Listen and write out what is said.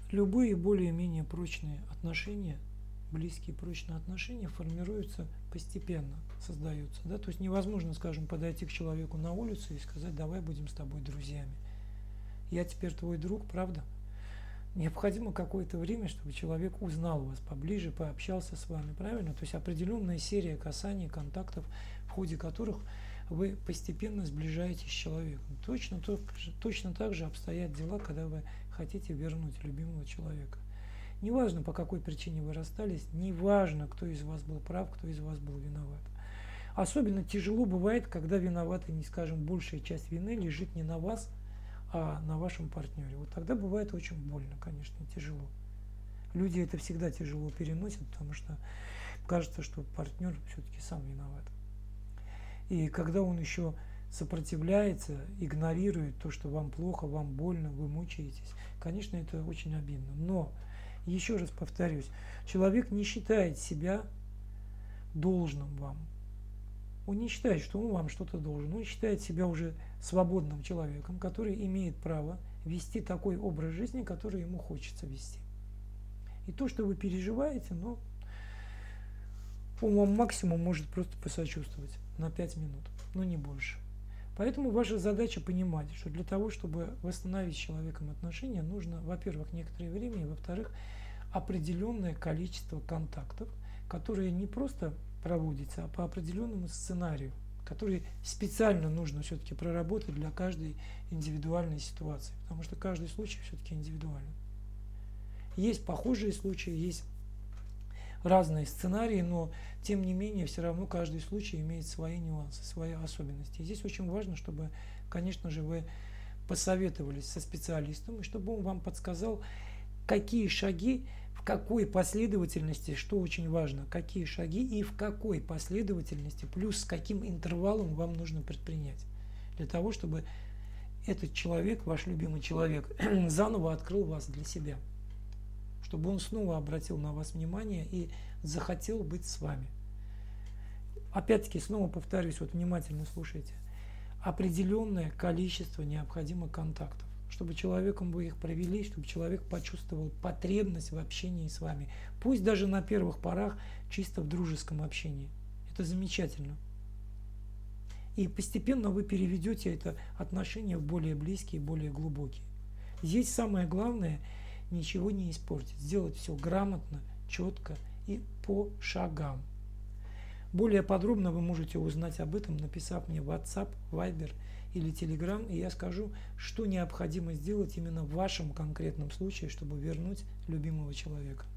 Любые более-менее прочные отношения, близкие прочные отношения формируются постепенно, создаются. Да? То есть невозможно, скажем, подойти к человеку на улицу и сказать: давай будем с тобой друзьями. Я теперь твой друг, правда? Необходимо какое-то время, чтобы человек узнал вас поближе, пообщался с вами, правильно? То есть определенная серия касаний, контактов, в ходе которых вы постепенно сближаетесь с человеком. Точно так же обстоят дела, когда вы хотите вернуть любимого человека. Неважно, по какой причине вы расстались, неважно, кто из вас был прав, кто из вас был виноват. Особенно тяжело бывает, когда виноваты, не скажем, большая часть вины лежит не на вас, а на вашем партнере. Вот тогда бывает очень больно, конечно, тяжело. Люди это всегда тяжело переносят, потому что кажется, что партнер все-таки сам виноват. И когда он еще сопротивляется, игнорирует то, что вам плохо, вам больно, вы мучаетесь, конечно, это очень обидно. Но, еще раз повторюсь, человек не считает себя должным вам. Он не считает, что он вам что-то должен. Он считает себя уже свободным человеком, который имеет право вести такой образ жизни, который ему хочется вести. И то, что вы переживаете, он вам максимум может просто посочувствовать на 5 минут, но не больше. Поэтому ваша задача понимать, что для того, чтобы восстановить с человеком отношения, нужно, во-первых, некоторое время, и, во-вторых, определенное количество контактов, которые не просто проводятся, а по определенному сценарию, который специально нужно все-таки проработать для каждой индивидуальной ситуации, потому что каждый случай все-таки индивидуален. Есть похожие случаи, есть разные сценарии, но тем не менее все равно каждый случай имеет свои нюансы, свои особенности. И здесь очень важно, чтобы, конечно же, вы посоветовались со специалистом, и чтобы он вам подсказал, какие шаги, в какой последовательности, что очень важно, какие шаги и в какой последовательности, плюс с каким интервалом вам нужно предпринять, для того, чтобы этот человек, ваш любимый человек, заново открыл вас для себя, чтобы он снова обратил на вас внимание и захотел быть с вами. Опять-таки, снова повторюсь, вот внимательно слушайте. Определенное количество необходимо контактов, чтобы человеком вы их провели, чтобы человек почувствовал потребность в общении с вами. Пусть даже на первых порах чисто в дружеском общении. Это замечательно. И постепенно вы переведете это отношение в более близкие, более глубокие. Здесь самое главное – ничего не испортить, сделать все грамотно, четко и по шагам. Более подробно вы можете узнать об этом, написав мне в WhatsApp, Viber или Telegram, и я скажу, что необходимо сделать именно в вашем конкретном случае, чтобы вернуть любимого человека.